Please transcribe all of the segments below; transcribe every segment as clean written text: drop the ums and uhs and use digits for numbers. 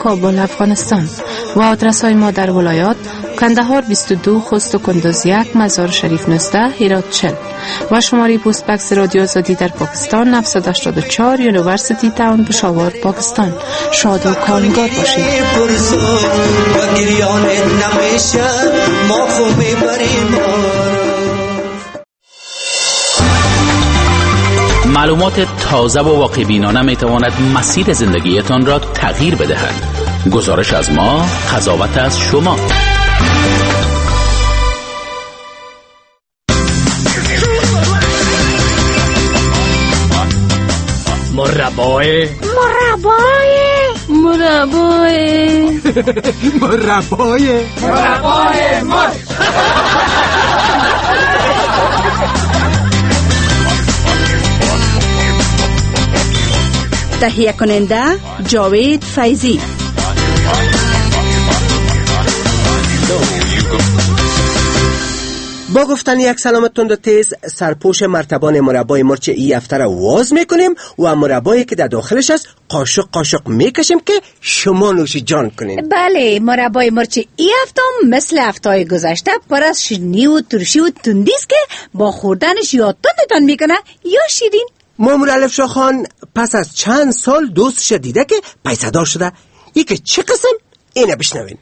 کابل افغانستان و آدرس های ما در ولایات کندهار 22 خوست و کندوز 1 مزار شریف 19 هرات 40 و شماره پست بکس رادیو آزادی در پاکستان 984 یونیورسیتی تاون پشاور پاکستان. شاد و کامگار باشید. معلومات تازه و واقع‌بینانه میتواند مسیر زندگیتان را تغییر بدهد. گزارش از ما، قضاوت از شما. مربای تهیه کننده جاوید فیضی. با گفتن یک سلام تند و تیز سرپوش مرتبان مربای مرچ ای هفته را واز میکنیم و مربایی که در داخلش است قاشق میکشیم که شما نوش جان کنین. بله، مربای مرچ ای هفته مثل هفته‌های گذشته پر از شیرینی و ترشی و تندی است که با خوردنش یا تندتان میکنه یا شیرین. مامور الف شاه خان پس از چند سال دوستش دیده که پیسه‌دار شده. ای که چه قسم؟ اینه بشنوین.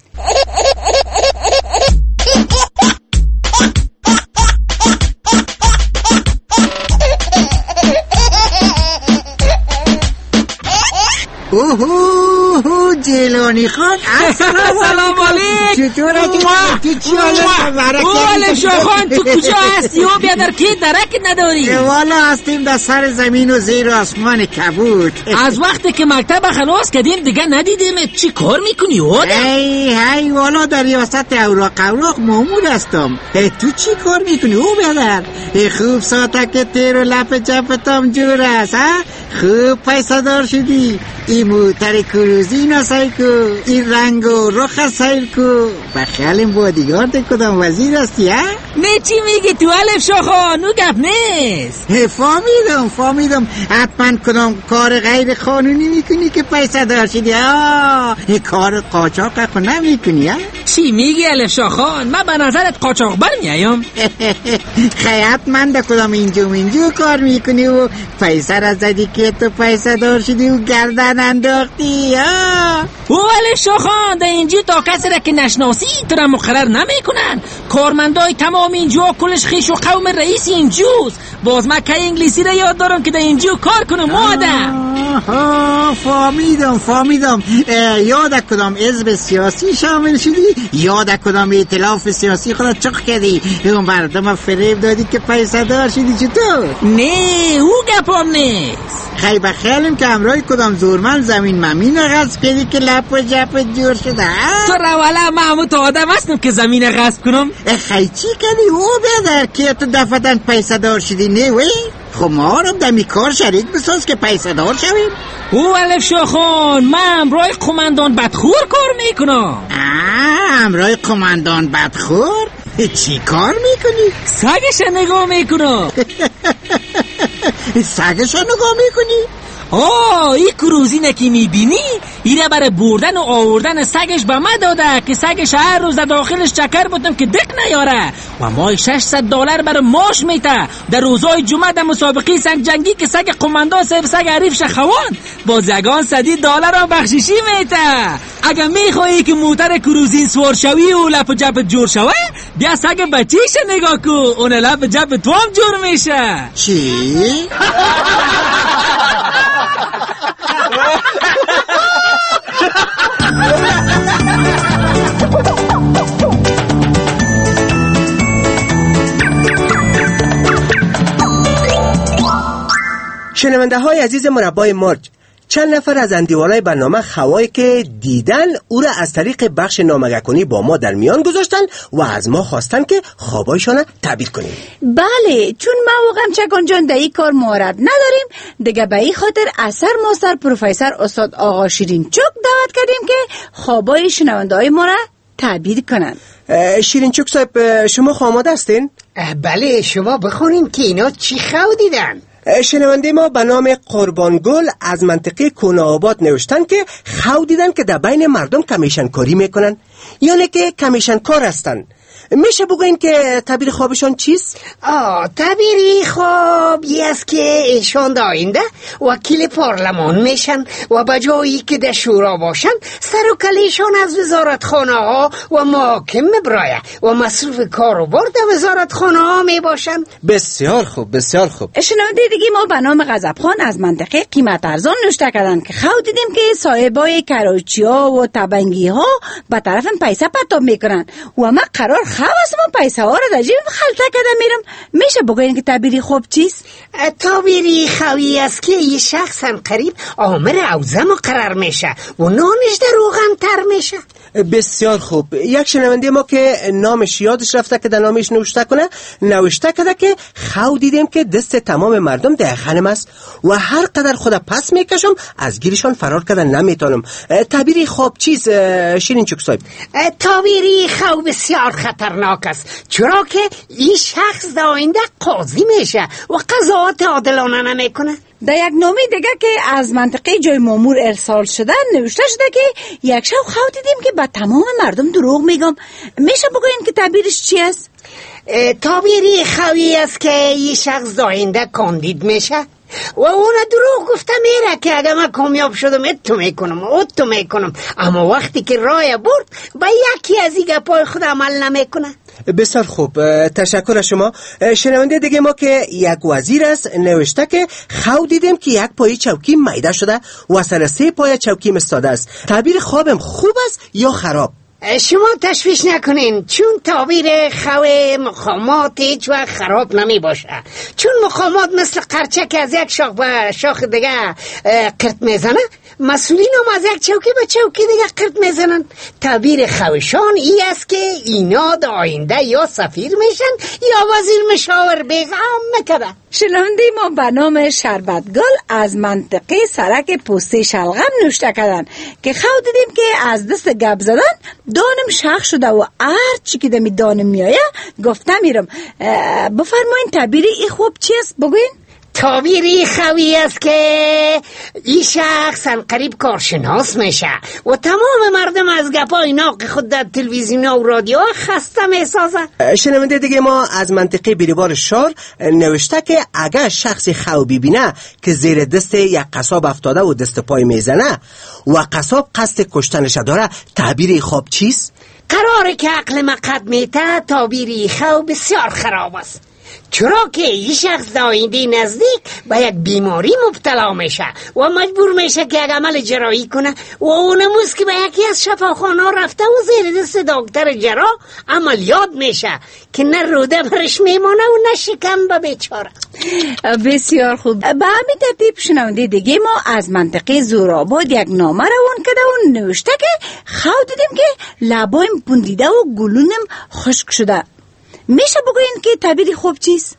اوه جیلانی خان، سلام علیکم. چطوره که چی حالت؟ الف شاه خان تو کجا هستی و بیا در کی درک نداری؟ والا هستیم در سر زمین و زیر آسمان کبود. از وقتی که مکتب خلاص کردیم دیگه ندیدیم. چی کار میکنی آدم؟ هی والا در ریاست اوراق مامور هستم. تو چی کار میکنی او بدر؟ خوب ساتک تیر و لپ جفتم جور است ها؟ خوب پیسه دار شدی. این موتر کروزی نسای کو، این رنگ و رخ سایل کو. بخیالم بادیگارد کدام وزیر هستی ها؟ نه چی میگی تو الف شاه خان؟ او گپ نیست. فهمیدم حتما کدام کار غیر قانونی میکنی که پیسه دار شدی. کار قاچاق خو نمیکنی ها؟ چی میگی الف شاه خان؟ من به نظرت قاچاق بر میایم. خیات من در کدام اینجو کار میکنی و پیسه را زدی که تو پیسه دار شدی و گردن انداختی. او الف شاه خان در اینجا تا کسی را که نشناسی تو را مقرر نمیکنن. کارمندای تمام اینجا کلش خیش و قوم رئیس اینجوست. باز من که انگلیسی را یاد دارم که در اینجا کار کنم آدم. فهمیدم. یاد کدام حزب سیاسی شامل شدی؟ یاد کدام ائتلاف سیاسی خودت چخ کردی؟ اون مردم فریب دادی که پیسه دار شدی چطور؟ نه او گپام نیست. خیلی بخیالم که همراه کدام زورمن زمین ممین غصب کردی که لپ و جپ جور شده. تو رولا محمود آدم هستم که زمین غصب کنم؟ خیلی چی کردی او بدر که تو دفتن پیسه دار شدی؟ نه وی؟ خب ما رو دمی کار شریک بساز که پیسه دار شویم. او الف شاه خان من همراه قماندان بدخور کار میکنم. همراه قماندان بدخور؟ چی کار میکنی؟ سگش نگاه میکنم. سگش نگاه میکنی؟ این کروزی نکی میبینی ایره برای بردن و آوردن سگش به من داده که سگش هر روز داخلش چکر بودم که دق نیاره و مای $600 برای ماش میته. در روزای جمعه در مسابقه سنگ جنگی که سگ قماندان صاحب سگ عریف شخوان با زگان $100 را بخششی میته. اگه میخوایی که موتر کروزین سوار شوی و لپ جب جور شوه بیا سگ بچیش نگاه کو، اون لپ جب تو هم جور میشه. چی؟ شنونده های عزیز مربای مرچ، چند نفر از اندیوالای برنامه خوایی که دیدن او را از طریق بخش نامگه‌کنی با ما در میان گذاشتن و از ما خواستن که خوابایشان تعبیر کنیم. بله، چون ما واقعا چکان جان در این کار مهارت نداریم دیگه، به این خاطر اثر ماستر پروفسور استاد آقا شیرین چوک دعوت کردیم که خوابای شنونده های ما را تعبیر کنن. شیرین چوک صاحب، شما آماده هستین؟ بله، شما بخونین که اینا چی خو دیدن. شنونده ما به نام قربانگل از منطقه کنه‌آباد نوشتن که خو دیدن که در بین مردم کمیشن کاری میکنن، یعنی که کمیشن کار هستن. میشه بگوین که تعبیر خوابشان چیست؟ تعبیر خواب یه است که ایشان در آینده وکیل پارلمان میشن و به جایی که در شورا باشن سر و کلشان از وزارتخانه ها و محاکم میبرایه و مصروف کار و بار در وزارتخانه ها میباشن. بسیار خوب، بسیار خوب. شنونده دیگه ما به نام غضبخان از منطقه قیمت ارزان نوشته کردن که خود دیدیم که صاحبای کراچی ها و تبنگی ها به طرف پیسه پرتاب میکنن و ما قرار خواستم پیسه ها رو در جیب خلطه کردم میرم. میشه بگوین که تعبیری خوب چیست؟ تعبیری خوی است که یه شخص هم قریب آمر اوزه مقرر میشه و نانش در روغن تر میشه. بسیار خوب. یک شنونده ما که نامش یادش رفته که در نامش نوشته کرده که خو دیدیم که دست تمام مردم در خانم است و هر قدر خود پس میکشم از گیرشان فرار کردن نمیتونم. تعبیری خوب چیست شیرین چوک صاحب؟ تعبیری خو بسیار خطرناک است، چرا که این شخص در آینده قاضی میشه و قضاوت عادلانه نمیکنه. در یک نامه دیگه که از منطقه جای مامور ارسال شده نوشته شده که یک شب خود دیدیم که به تمام مردم دروغ میگم. میشه بگوین که تعبیرش چی است؟ تعبیری خوی است که یه شخص در آینده کاندید میشه و اون دروغ گفته میره که اگه من کامیاب شدم اتو میکنم، اما وقتی که رای برد با یکی از این گپای خود عمل نمیکنه. بسیار خوب، تشکر از شما. شنونده دیگه ما که یک وزیر است نوشته که خو دیدیم که یک پای چوکی میده شده و سر 3 پای چوکی استاده است. تعبیر خوابم خوب است یا خراب؟ شما تشویش نکنین، چون تعبیر خو مقامات هیچ وقت خراب نمی باشه، چون مقامات مثل قرچه که از یک شاخ به شاخ دیگه قرط میزنه، مسئولین هم از یک چوکی به چوکی دیگه قرط میزنن. تعبیر خوشان ای است که اینا در آینده یا سفیر میشن یا وزیر مشاور بیغم میکنه. شنونده ما به نام شربتگل از منطقه سرک پوسته شلغم نوشته کردن که خود دیدیم که از دست گپ زدن دانم شخ شده و هر چی که دمی دانم میایه گفته میرم. بفرمایین تعبیری ای خوب چی است بگوین؟ تعبیری خوی است که این شخص قریب کارشناس میشه و تمام مردم از گپای ناق خود در تلویزیون و رادیو خسته میسازه. شنونده دیگه ما از منطقه بیریبار شار نوشته که اگر شخصی خو ببینه که زیر دست یک قصاب افتاده و دست پای میزنه و قصاب قصد کشتنش داره، تعبیری خوب چیست؟ قراره که عقل مقد میته تعبیری خو بسیار خراب است، چرا که این شخص در آینده نزدیک به یک بیماری مبتلا میشه و مجبور میشه که یک عمل جراحی کنه و اونموز که به یکی از شفاخانه رفته و زیر دست دکتر جراح عملیات میشه که نه روده برش میمانه و نه شکم به بیچاره. بسیار خوب. به همین ترتیب شنونده دیگه ما از منطقه زورآباد یک نامه روان کرده و نوشته که خود دیدیم که لبایم پوندیده و گلونم خشک شده. میشه بگوین که تعبیری خوب چیست؟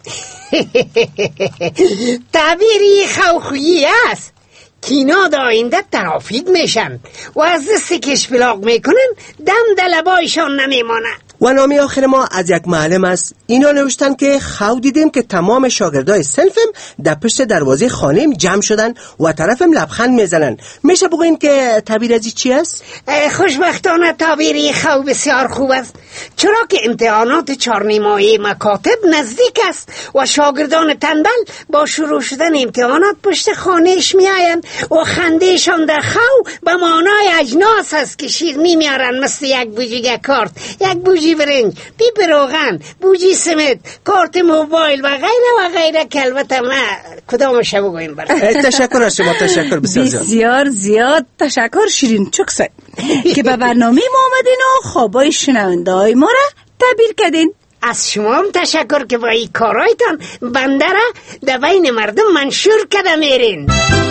تعبیری خوخویی است که اینا در آینده ترافیک میشن و از دست کشبلاغ میکنن، دم در لبایشان نمیمانه. و نامی آخر ما از یک معلم است. اینا نوشتن که خو دیدیم که تمام شاگردای صنفم در پشت دروازه خانم جمع شدن و طرفم لبخند میزنن. میشه بگوین که تعبیر از چی است؟ خوشبختانه تعبیری خو بسیار خوب است، چرا که امتحانات 4 ماهه مکاتب نزدیک است و شاگردان تنبل با شروع شدن امتحانات پشت خانهش میاین و خندهشان در خو به معنای اجناس است که شیرینی میارن، مثل یک بوجی کارت، یک بوجی برنج، پیپ روغن، بوجی سمت، کارت موبایل و غیره که البته نه کدامش بگویم برای. تشکر از شما، تشکر بسیار زیاد تشکر شیرین چکسه که به برنامه ما آمدین و خوابای شنونده های ما را تعبیر کردین. از شما هم تشکر که با این کارایتان بنده را در بین مردم منشور کرده میرین.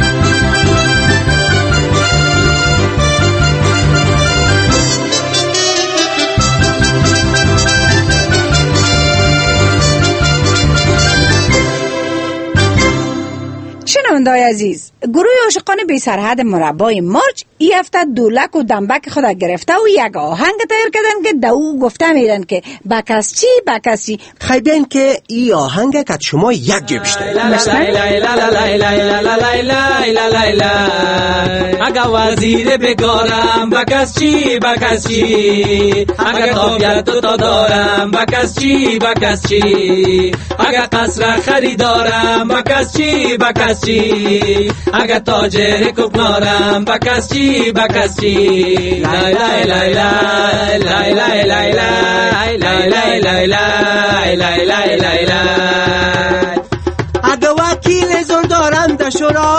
شنونده‌های عزیز، گروه عاشقان بی سرحد مربای مارچ این هفته دولک و دنبک خود گرفته و یک آهنگ تیار کردن که دو گفته میرن که بکس چی. خیلی بیاین که ای آهنگ که شما یک جه بیشتر اگه وزیر بگارم بکس چی بکس چی اگه تابیت دوتا دارم بکس چی بکس چی اگه قصر خریدارم بکس چی بکس چی اگه تاجر کوکنارم بکس چی بکس چی لای لای لای لای لای لای لای لای لای لای لای لای لای لای اگه وکیل زور دارم در شورا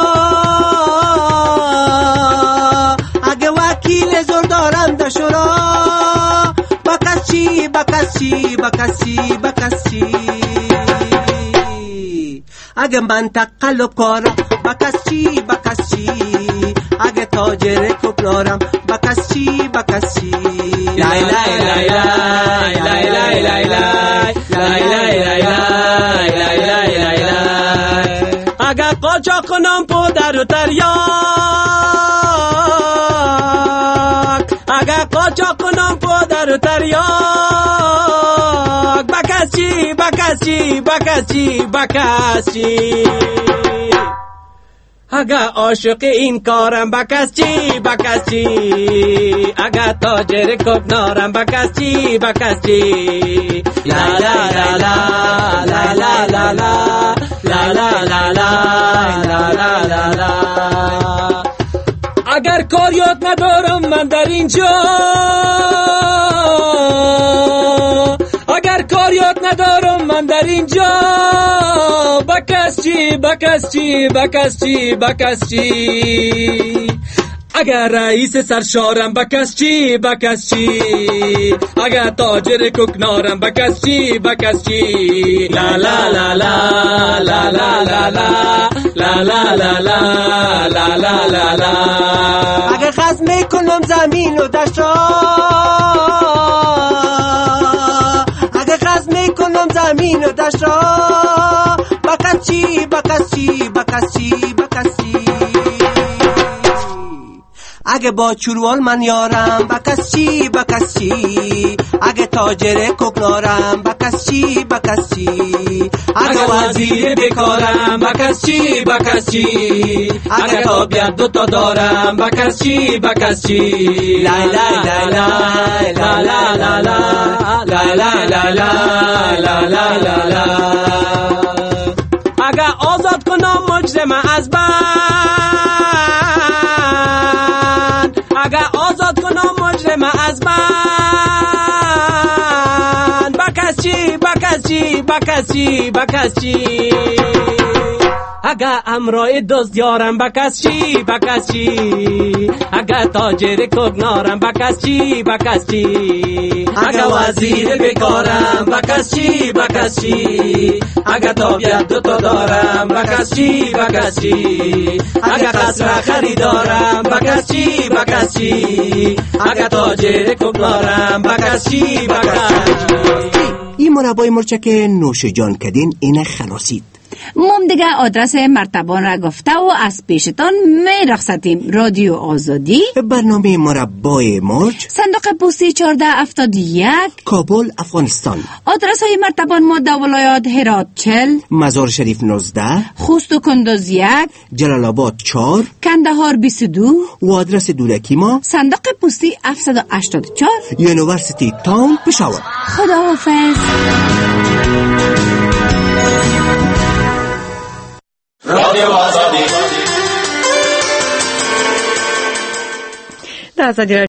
اگه وکیل زور دارم در شورا بکس چی بکس چی بکس چی بکس چی اگه منطقه لکارم بکس چی بکس چی اگه تاجر کوکنارم بکس چی بکس چی لای لای لای لای لای لای لای لای لای لای لای لای لای لای اگه قاچاق کنم پدر و تریاک اگه قاچاق کنم پدر و تریاک بکس چی بکس چی بکس چی بکس چی اگه عاشق این کارم بکس چی بکس چی اگه تاجر کوکنارم بکس چی بکس چی لا لا لا لا لا لا لا لا لا لا لا لا لا لا اگر کار یاد ندارم من در اینجا اگر کار یاد ندارم من در اینجا بکس چی بکس چی بکس چی بکس چی اگر رئیس سرشارم بکس چی بکس چی اگر تاجر کوکنارم بکس چی بکس چی لا لا لا لا لا لا لا لا لا لا لا لا لا لا لا اگر خز میکنم زمین و دشتا اگر خز میکنم زمین و دشتا بکس چی بکس چی بکس چی بکس چی اگه با چوروال من یارم بکس چی بکس چی اگه تاجر کوکنارم بکس چی بکس چی اگه وزیر بکارم بکس چی بکس چی اگه تابیت دوتا دارم بکس چی بکس چی لای لای لای لای لای لای لای لای لای لای لای لای لای اگه آزاد کنم مجرم از بند اگه آزاد کنم مجرم از بند بکس چی بکس چی بکس چی بکس چی اگه امرای دزد یارم بکس چی بکس چی اگه تاجر کوکنارم بکس چی بکس چی اگه وزیر بکارم بکس چی بکس چی اگه تابیت دوتا دارم بکس چی بکس چی اگه قصر خریدارم بکس چی بکس چی اگه تاجر کوکنارم بکس چی بکس چی این مربای مرچک نوش جان کدین این خلاصید مم دیگه آدرس مرتبان را گفته و از پیشتان می رخصتیم. رادیو آزادی، برنامه مربای مرچ، صندوق پستی 1471، کابل، افغانستان. آدرس های مرتبان ما در ولایات هرات 40، مزار شریف 19، خوست و کندوز 1، جلال آباد 4، کندهار 22 و آدرس دولکی ما صندوق پستی 784، یونیورسیتی تاون، پشاور. خداحافظ. رادیو آزادی. در آزادی